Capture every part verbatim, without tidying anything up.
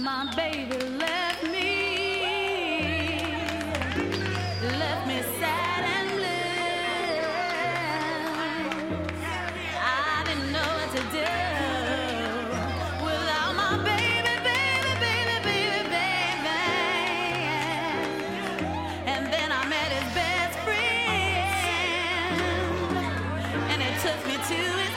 My baby left me, left me sad and blue. I didn't know what to do without my baby, baby, baby, baby, baby. And then I met his best friend, and it took me to his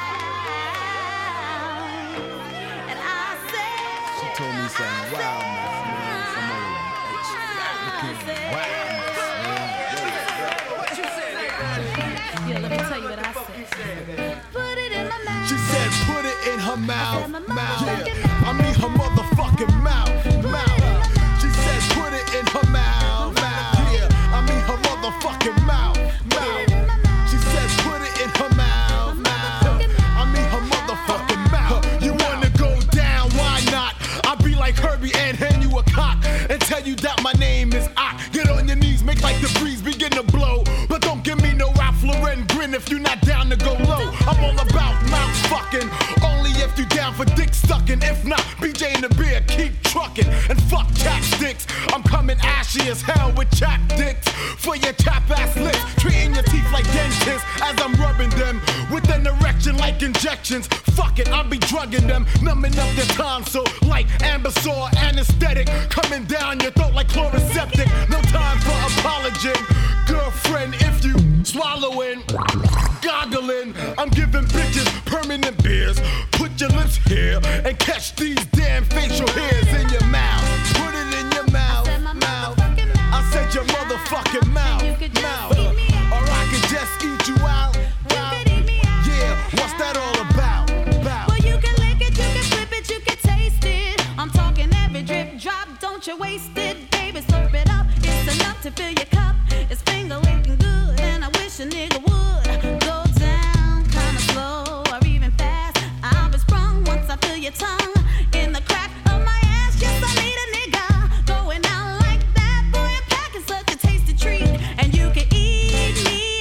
house, and I said, she told me something wild, man. Some old African wildness, man. What you said? yeah, let me tell you what I said. Put it in my mouth. She said, put it in her mouth, I said, my mouth. motherfucking Yeah. I mean her motherfucking mouth, mouth. She said, put it in her mouth, mouth. Yeah. I mean her motherfucking mouth, mouth. She said, put it in her mouth, mouth. I mean her motherfucking mouth. You wanna go down? Why not? I'll be like Herbie and hand you a cock and tell you that my name is Ock. Get on your knees, make like the breeze begin to blow. But don't give me no Ralph Lauren grin if you're not down to go low. I'm all about mouth fucking, only if you down for dick sucking. If not, B J and the beer keep trucking. And fuck chapsticks, I'm coming ashy as hell with chap dicks for your chap ass lips. Treating your teeth like dentists as I'm rubbing them with an erection like injections. Fuck it, I'll be drugging them, numbing up their tonsil like Ambisor anesthetic, coming down your throat like chloroseptic. No time for apology, girlfriend. If you swallowing, goggling, I'm giving bitches permanent beers. Put your lips here and catch these damn facial hairs in your mouth. Put it in your mouth, mouth. I said your motherfucking mouth, mouth. Or I could just eat you out. Yeah, what's that all about? about? Well, you can lick it, you can flip it, you can taste it. I'm talking every drip drop, don't you waste it, baby. Slurp it up, it's enough to fill your cup. It's finger licking good, and I wish a nigga would go down kinda slow or even fast. I'll be sprung once I feel your tongue in the crack of my ass. Yes, I need a nigga going out like that. Boy, I'm packing such a tasty treat, and you can eat me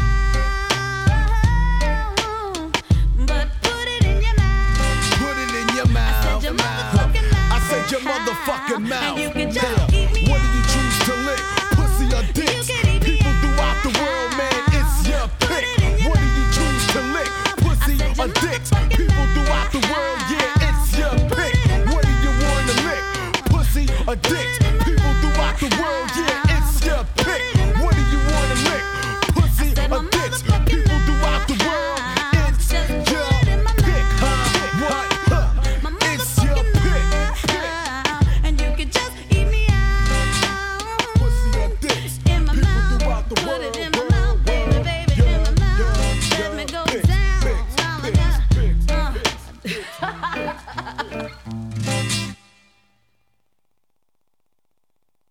out, but put it in your mouth. Put it in your mouth. I said your motherfucking mouth. I said your motherfucking mouth. And you can just Yeah. eat me What do you out. choose to lick? Pussy or dicks? You can eat me People throughout the out. world, man, it's your Put pick. it in your What do you choose to lick? Pussy I said or your dicks? motherfucking